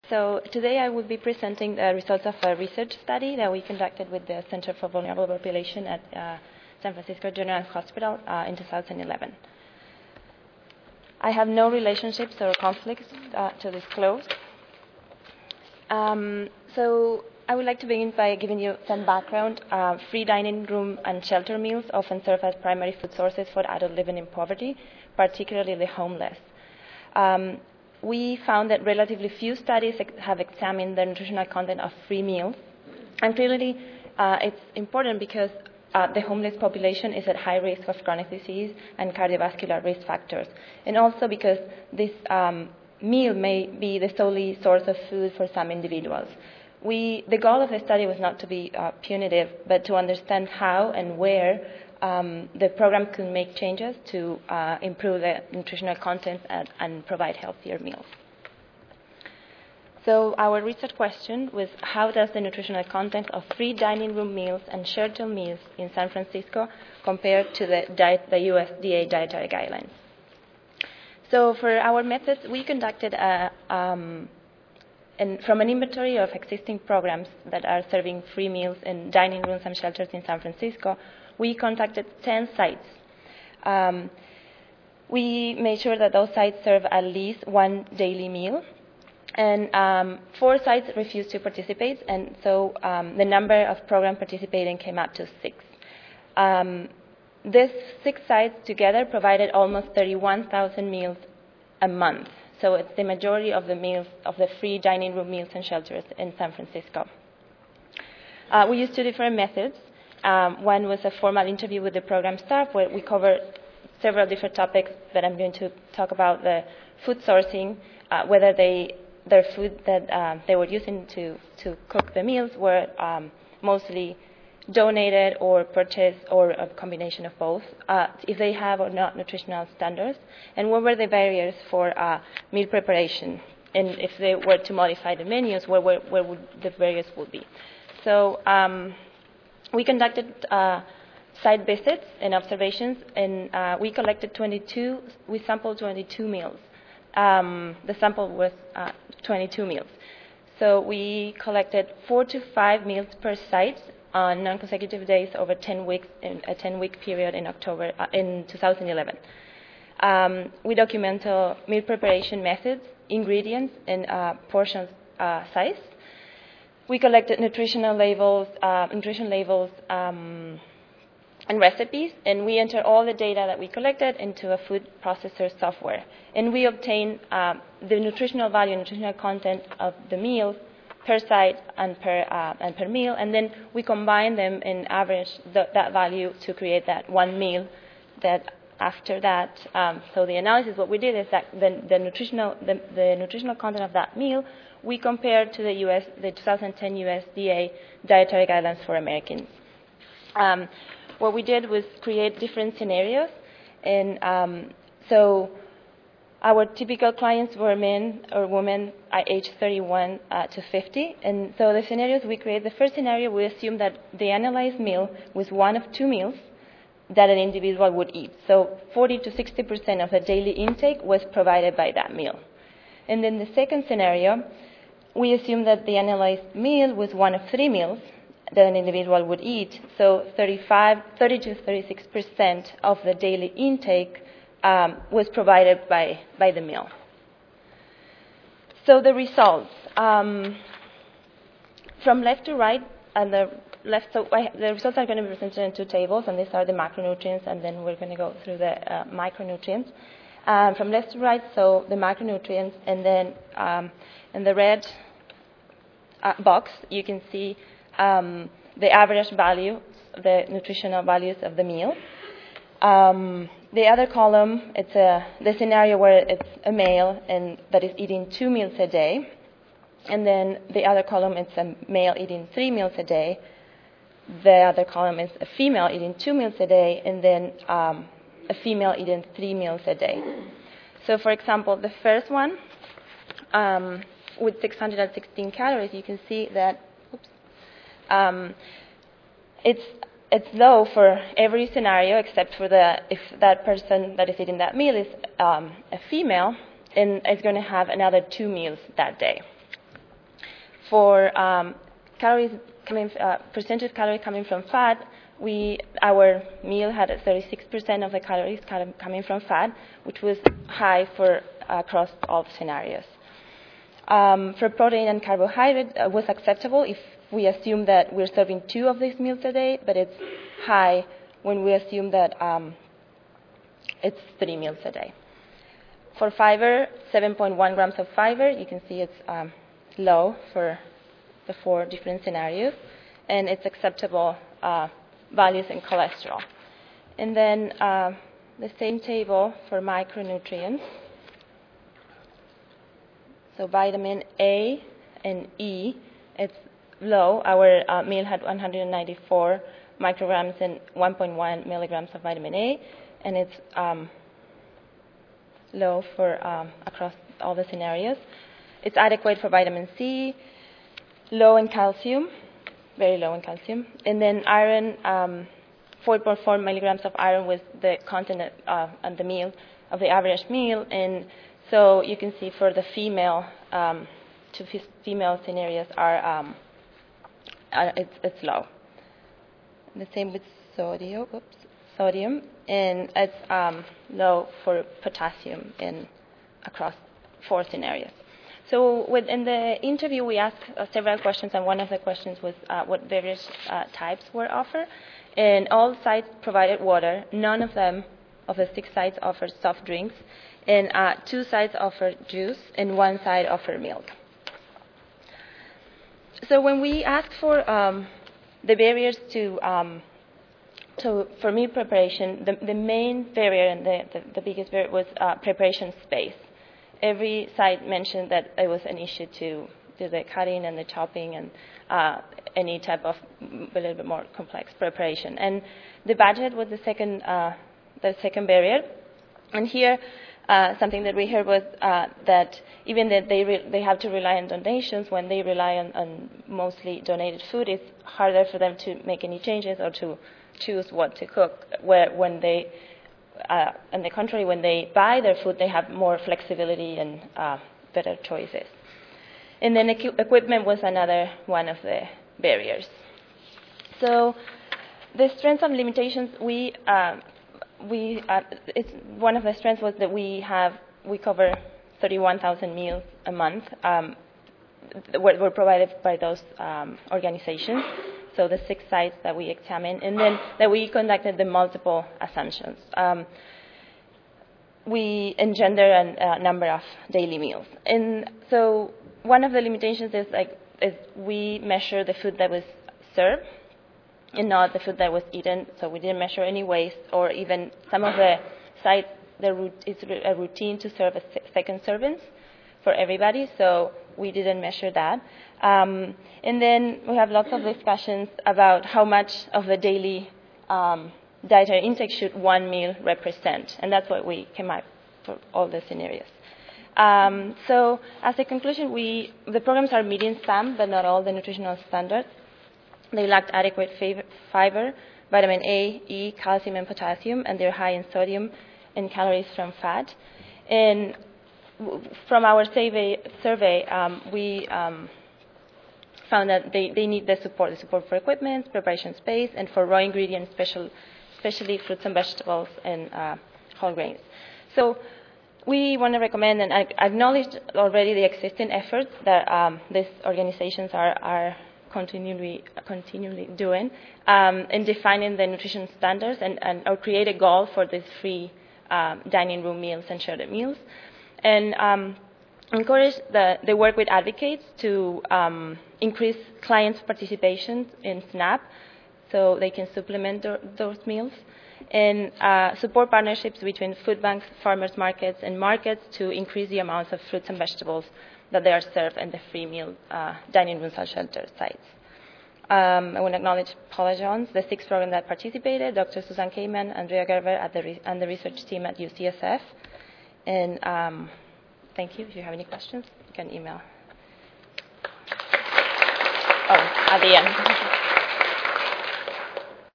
So today I will be presenting the results of a research study that we conducted with the Center for Vulnerable Population at San Francisco General Hospital in 2011. I have no relationships or conflicts to disclose. So I would like to begin by giving you some background. Free dining room and shelter meals often serve as primary food sources for adults living in poverty, particularly the homeless. We found that relatively few studies have examined the nutritional content of free meals. And clearly, it's important because the homeless population is at high risk of chronic disease and cardiovascular risk factors. And also because this meal may be the solely source of food for some individuals. The goal of the study was not to be punitive, but to understand how and where the program could make changes to improve the nutritional content and provide healthier meals. So our research question was, how does the nutritional content of free dining room meals and shelter meals in San Francisco compare to the USDA dietary guidelines? So for our methods, we conducted from an inventory of existing programs that are serving free meals in dining rooms and shelters in San Francisco, we contacted 10 sites. We made sure that those sites serve at least one daily meal. And 4 sites refused to participate, and so the number of programs participating came up to 6. These 6 sites together provided almost 31,000 meals a month. So it's the majority of the meals of the free dining room meals and shelters in San Francisco. We used 2 different methods. One was a formal interview with the program staff, where we covered several different topics that I'm going to talk about: the food sourcing, whether their food that they were using to cook the meals were mostly donated or purchased, or a combination of both, if they have or not nutritional standards, and what were the barriers for meal preparation, and if they were to modify the menus, where would the barriers would be. So we conducted site visits and observations, and we sampled 22 meals. The sample was 22 meals. So we collected 4 to 5 meals per site on non-consecutive days over 10 weeks in a 10-week period in 2011. We documented meal preparation methods, ingredients, and portion size. We collected nutrition labels, and recipes, and we entered all the data that we collected into a food processor software. And we obtained the nutritional value, nutritional content of the meals per site and per meal, and then we combine them and average that value to create that one meal. That after that, so the analysis, what we did is that the nutritional content of that meal we compared to the 2010 USDA dietary guidelines for Americans. What we did was create different scenarios, and so our typical clients were men or women at age 31 to 50, and so the scenarios we created, the first scenario, we assumed that the analyzed meal was one of 2 meals that an individual would eat. So 40 to 60% of the daily intake was provided by that meal. And then the second scenario, we assumed that the analyzed meal was one of 3 meals that an individual would eat. So 30 to 36% of the daily intake was provided by the meal. So the results, from left to right, and the results are going to be presented in 2 tables, and these are the macronutrients, and then we're going to go through the micronutrients. From left to right, so the macronutrients, and then in the red box, you can see the average value, the nutritional values of the meal. The other column, it's the scenario where it's a male and that is eating 2 meals a day. And then the other column, it's a male eating 3 meals a day. The other column is a female eating 2 meals a day, and then a female eating 3 meals a day. So for example, the first one, with 616 calories, you can see that it's low for every scenario except for if that person that is eating that meal is a female, and is going to have another 2 meals that day. For calories percentage calorie coming from fat, our meal had 36% of the calories coming from fat, which was high for across all scenarios. For protein and carbohydrate, was acceptable if we assume that we're serving 2 of these meals a day, but it's high when we assume that it's 3 meals a day. For fiber, 7.1 grams of fiber. You can see it's low for the 4 different scenarios, and it's acceptable values in cholesterol. And then the same table for micronutrients. So vitamin A and E, it's low. Our meal had 194 micrograms and 1.1 milligrams of vitamin A, and it's low for across all the scenarios. It's adequate for vitamin C, low in calcium, very low in calcium. And then iron, 4.4 milligrams of iron was the content on the meal, of the average meal. And so you can see for the female, female scenarios it's low. The same with sodium, and it's low for potassium across 4 scenarios. So in the interview, we asked several questions, and one of the questions was what various types were offered. And all sites provided water. None of them, of the 6 sites, offered soft drinks. And 2 sites offered juice, and 1 site offered milk. So when we asked for the barriers for meal preparation, the main barrier and the biggest barrier was preparation space. Every site mentioned that it was an issue to do the cutting and the chopping and any type of a little bit more complex preparation. And the budget was the second barrier. And here, something that we heard was that even that they have to rely on donations, when they rely on mostly donated food, it's harder for them to make any changes or to choose what to cook. When they, on the contrary, when they buy their food, they have more flexibility and better choices. And then equipment was another one of the barriers. So the strengths and limitations, it's one of the strengths was that we cover 31,000 meals a month were provided by those organizations. So the 6 sites that we examined, and then that we conducted the multiple assumptions. We engender a number of daily meals, and so one of the limitations is we measure the food that was served and not the food that was eaten. So we didn't measure any waste, or even some of the sites, it's a routine to serve a second servings for everybody, so we didn't measure that. And then we have lots of discussions about how much of the daily dietary intake should 1 meal represent, and that's what we came up for all the scenarios. So as a conclusion, the programs are meeting some, but not all, the nutritional standards. They lacked adequate fiber, vitamin A, E, calcium, and potassium, and they're high in sodium and calories from fat. And from our survey, we found that they need the support for equipment, preparation space, and for raw ingredients, especially fruits and vegetables and whole grains. So we want to recommend and acknowledge already the existing efforts that these organizations are continually doing in defining the nutrition standards or create a goal for these free dining room meals and shared meals. And encourage the work with advocates to increase clients' participation in SNAP so they can supplement those meals, and support partnerships between food banks, farmers markets, and markets to increase the amounts of fruits and vegetables that they are served in the free meal dining rooms and shelter sites. I want to acknowledge Paula Jones, the 6 program that participated, Dr. Susan Kamen, Andrea Gerber, and the research team at UCSF. And thank you. If you have any questions, you can email. Oh, at the end.